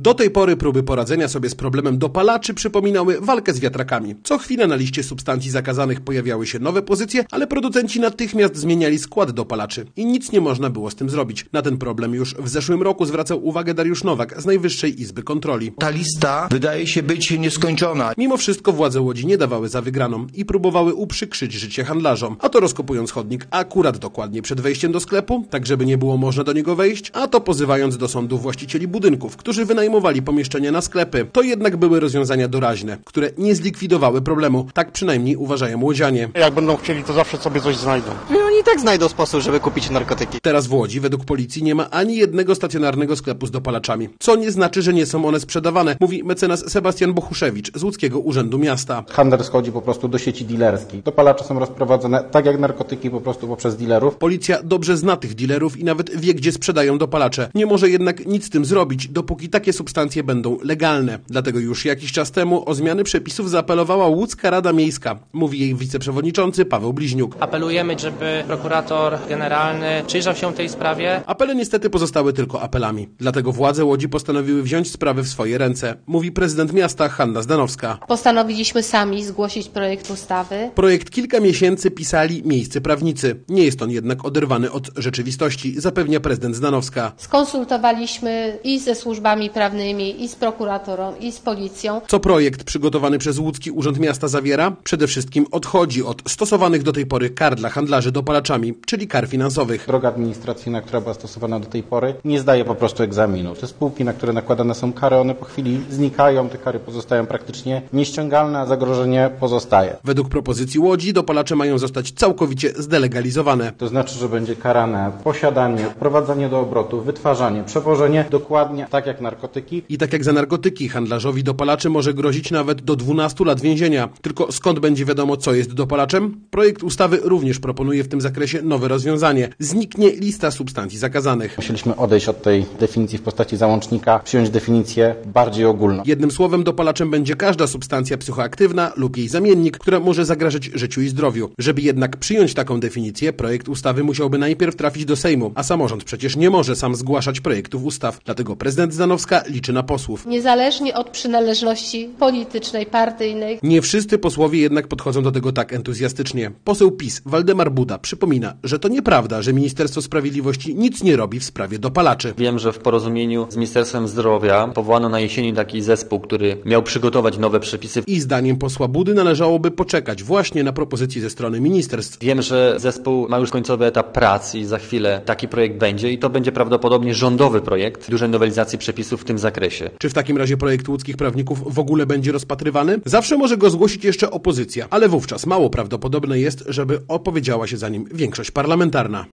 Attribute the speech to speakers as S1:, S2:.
S1: Do tej pory próby poradzenia sobie z problemem dopalaczy przypominały walkę z wiatrakami. Co chwilę na liście substancji zakazanych pojawiały się nowe pozycje, ale producenci natychmiast zmieniali skład dopalaczy i nic nie można było z tym zrobić. Na ten problem już w zeszłym roku zwracał uwagę Dariusz Nowak z Najwyższej Izby Kontroli.
S2: Ta lista wydaje się być nieskończona.
S1: Mimo wszystko władze Łodzi nie dawały za wygraną i próbowały uprzykrzyć życie handlarzom. A to rozkopując chodnik akurat dokładnie przed wejściem do sklepu, tak żeby nie było można do niego wejść, a to pozywając do sądu właścicieli budynków, którzy wynajmowali pomieszczenia na sklepy. To jednak były rozwiązania doraźne, które nie zlikwidowały problemu. Tak przynajmniej uważają łodzianie.
S3: Jak będą chcieli, to zawsze sobie coś znajdą.
S4: I oni i tak znajdą sposób, żeby kupić narkotyki.
S1: Teraz w Łodzi według policji nie ma ani jednego stacjonarnego sklepu z dopalaczami. Co nie znaczy, że nie są one sprzedawane, mówi mecenas Sebastian Bochuszewicz z Łódzkiego Urzędu Miasta.
S5: Handel schodzi po prostu do sieci dealerskiej. Dopalacze są rozprowadzane tak jak narkotyki po prostu poprzez dealerów.
S1: Policja dobrze zna tych dealerów i nawet wie, gdzie sprzedają dopalacze. Nie może jednak nic z tym zrobić, dopóki takie substancje będą legalne. Dlatego już jakiś czas temu o zmiany przepisów zaapelowała Łódzka Rada Miejska, mówi jej wiceprzewodniczący Paweł Bliźniuk.
S6: Apelujemy, żeby prokurator generalny przyjrzał się tej sprawie.
S1: Apele niestety pozostały tylko apelami. Dlatego władze Łodzi postanowiły wziąć sprawy w swoje ręce, mówi prezydent miasta Hanna Zdanowska.
S7: Postanowiliśmy sami zgłosić projekt ustawy.
S1: Projekt kilka miesięcy pisali miejscy prawnicy. Nie jest on jednak oderwany od rzeczywistości, zapewnia prezydent Zdanowska.
S7: Skonsultowaliśmy i ze służbami prawnymi, i z prokuratorą, i z policją.
S1: Co projekt przygotowany przez Łódzki Urząd Miasta zawiera? Przede wszystkim odchodzi od stosowanych do tej pory kar dla handlarzy dopalaczami, czyli kar finansowych.
S5: Droga administracyjna, która była stosowana do tej pory, nie zdaje po prostu egzaminu. Te spółki, na które nakładane są kary, one po chwili znikają, te kary pozostają praktycznie nieściągalne, a zagrożenie pozostaje.
S1: Według propozycji Łodzi dopalacze mają zostać całkowicie zdelegalizowane.
S5: To znaczy, że będzie karane posiadanie, wprowadzanie do obrotu, wytwarzanie, przewożenie, dokładnie tak jak narkotyki.
S1: I tak jak za narkotyki, handlarzowi dopalaczy może grozić nawet do 12 lat więzienia. Tylko skąd będzie wiadomo, co jest dopalaczem? Projekt ustawy również proponuje w tym zakresie nowe rozwiązanie. Zniknie lista substancji zakazanych.
S5: Musieliśmy odejść od tej definicji w postaci załącznika, przyjąć definicję bardziej ogólną.
S1: Jednym słowem dopalaczem będzie każda substancja psychoaktywna lub jej zamiennik, która może zagrażać życiu i zdrowiu. Żeby jednak przyjąć taką definicję, projekt ustawy musiałby najpierw trafić do Sejmu, a samorząd przecież nie może sam zgłaszać projektów ustaw. Dlatego prezydent Zdanowska liczy na posłów.
S7: Niezależnie od przynależności politycznej, partyjnej.
S1: Nie wszyscy posłowie jednak podchodzą do tego tak entuzjastycznie. Poseł PiS Waldemar Buda przypomina, że to nieprawda, że Ministerstwo Sprawiedliwości nic nie robi w sprawie dopalaczy.
S8: Wiem, że w porozumieniu z Ministerstwem Zdrowia powołano na jesieni taki zespół, który miał przygotować nowe przepisy.
S1: I zdaniem posła Budy należałoby poczekać właśnie na propozycje ze strony ministerstw.
S8: Wiem, że zespół ma już końcowy etap prac i za chwilę taki projekt będzie i to będzie prawdopodobnie rządowy projekt dużej nowelizacji przepisów w tym zakresie.
S1: Czy w takim razie projekt łódzkich prawników w ogóle będzie rozpatrywany? Zawsze może go zgłosić jeszcze opozycja, ale wówczas mało prawdopodobne jest, żeby opowiedziała się za nim większość parlamentarna.